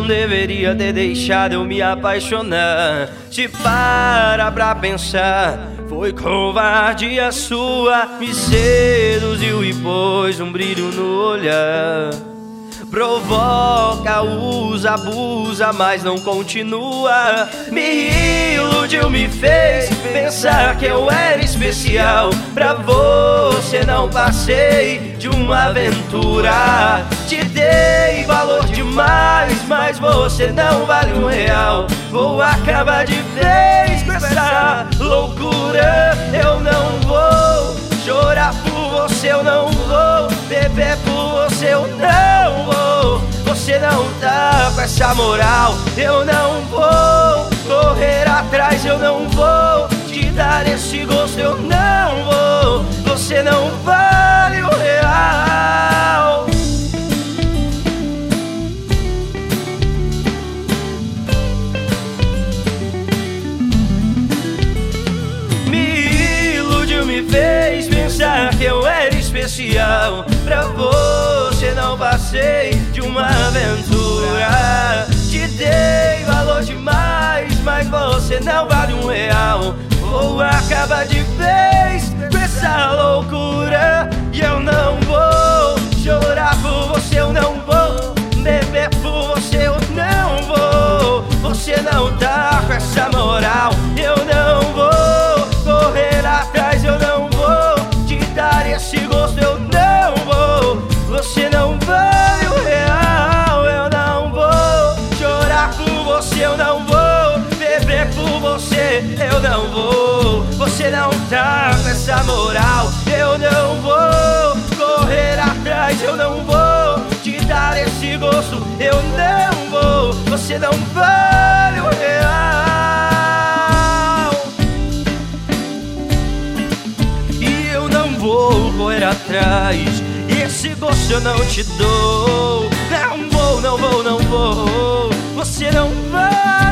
deveria ter deixado eu me apaixonar. Se para pra pensar, foi covardia sua. Me seduziu e pôs um brilho no olhar. Provoca, usa, abusa, mas não continua. Me iludiu, me fez pensar que eu era especial. Pra você não passei de uma aventura. Te dei valor demais, mas você não vale um real. Vou acabar de vez com essa loucura. Eu não vou chorar por você, eu não vou beber por você, eu não vou. Você não tá com essa moral. Eu não vou correr atrás, eu não vou te dar esse gosto, eu não vou. Você não vale o real. Me iludiu, me fez pensar que eu era especial. Pra você não passei de uma aventura. Te dei valor demais, mas você não vale um real. Vou acabar de vez com essa loucura. E eu não vou chorar por você, eu não vou beber por você, eu não vou. Você não tá com essa moral. Eu não vou correr atrás, eu não vou te dar esse gosto, eu não vou. Você não vale o real. Eu não vou chorar por você, eu não vou beber por você, eu não vou. Você não tá com essa moral. Eu não vou correr atrás, eu não vou te dar esse gosto, eu não vou. Você não vale o real. E eu não vou correr atrás, esse gosto eu não te dou. Não vou, não vou, não vou. Você não vai.